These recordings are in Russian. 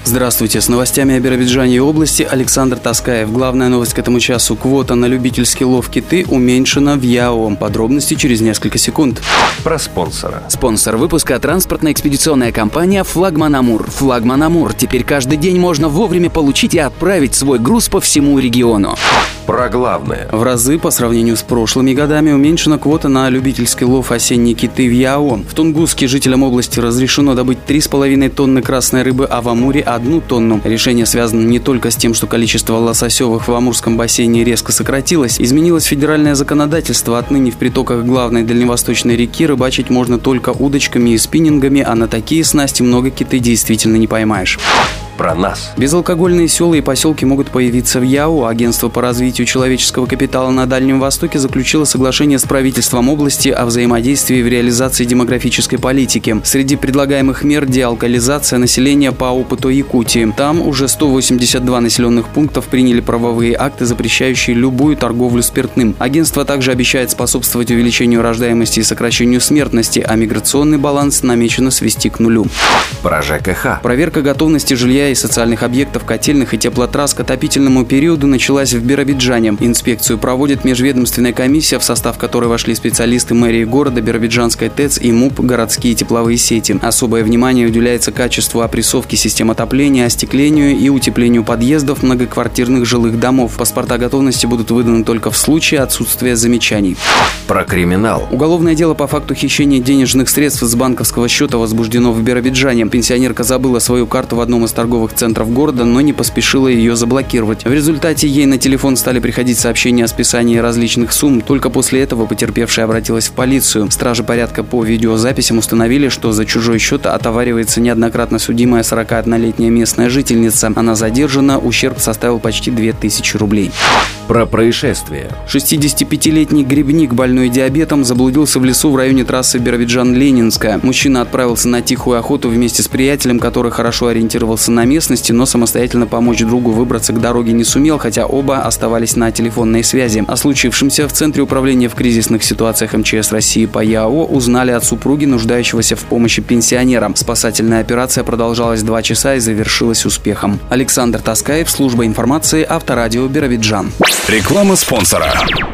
Здравствуйте, с новостями о Биробиджане и области Александр Таскаев. Главная новость к этому часу. Квота на любительский лов киты уменьшена в ЯО. Подробности через несколько секунд. Про спонсора. Спонсор выпуска – транспортно-экспедиционная компания «Флагман Амур». «Флагман Амур». Теперь каждый день можно вовремя получить и отправить свой груз по всему региону. Про главное. В разы по сравнению с прошлыми годами уменьшена квота на любительский лов осенней киты в ЯО. В Тунгуске жителям области разрешено добыть 3,5 тонны красной рыбы, а в Амуре 1 тонну. Решение связано не только с тем, что количество лососевых в Амурском бассейне резко сократилось. Изменилось федеральное законодательство. Отныне в притоках главной дальневосточной реки рыбачить можно только удочками и спиннингами, а на такие снасти много киты действительно не поймаешь. Про нас. Безалкогольные села и поселки могут появиться в ЯО. Агентство по развитию человеческого капитала на Дальнем Востоке заключило соглашение с правительством области о взаимодействии в реализации демографической политики. Среди предлагаемых мер – деалкоголизация населения по опыту Якутии. Там уже 182 населенных пунктов приняли правовые акты, запрещающие любую торговлю спиртным. Агентство также обещает способствовать увеличению рождаемости и сокращению смертности, а миграционный баланс намечено свести к нулю. Про ЖКХ. Проверка готовности жилья и социальных объектов, котельных и теплотрасс к отопительному периоду началась в Биробиджане. Инспекцию проводит межведомственная комиссия, в состав которой вошли специалисты мэрии города, Биробиджанская ТЭЦ и МУП «Городские тепловые сети». Особое внимание уделяется качеству опрессовки систем отопления, остеклению и утеплению подъездов многоквартирных жилых домов. Паспорта готовности будут выданы только в случае отсутствия замечаний. Про криминал. Уголовное дело по факту хищения денежных средств с банковского счета возбуждено в Биробиджане. Пенсионерка забыла свою карту в одном из торговых центров города, но не поспешила ее заблокировать. В результате ей на телефон стали приходить сообщения о списании различных сумм. Только после этого потерпевшая обратилась в полицию. Стражи порядка по видеозаписям установили, что за чужой счет отоваривается неоднократно судимая 41-летняя местная жительница. Она задержана, ущерб составил почти 2000 рублей. Про происшествие. 65-летний грибник, больной диабетом, заблудился в лесу в районе трассы Биробиджан-Ленинская. Мужчина отправился на тихую охоту вместе с приятелем, который хорошо ориентировался на местности, но самостоятельно помочь другу выбраться к дороге не сумел, хотя оба оставались на телефонной связи. О случившемся в Центре управления в кризисных ситуациях МЧС России по ЯО узнали от супруги, нуждающегося в помощи пенсионера. Спасательная операция продолжалась 2 часа и завершилась успехом. Александр Таскаев, служба информации, Авторадио Биробиджан. Реклама спонсора.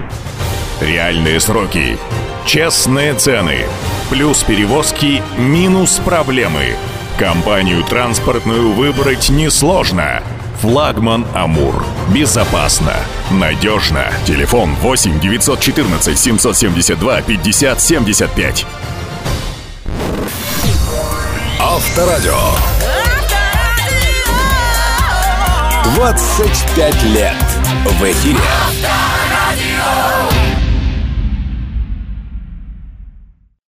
Реальные сроки, честные цены, плюс перевозки, минус проблемы. Компанию транспортную выбрать несложно. «Флагман Амур». Безопасно, надежно. Телефон 8 914 772 50 75. Авторадио. 25 лет в эфире.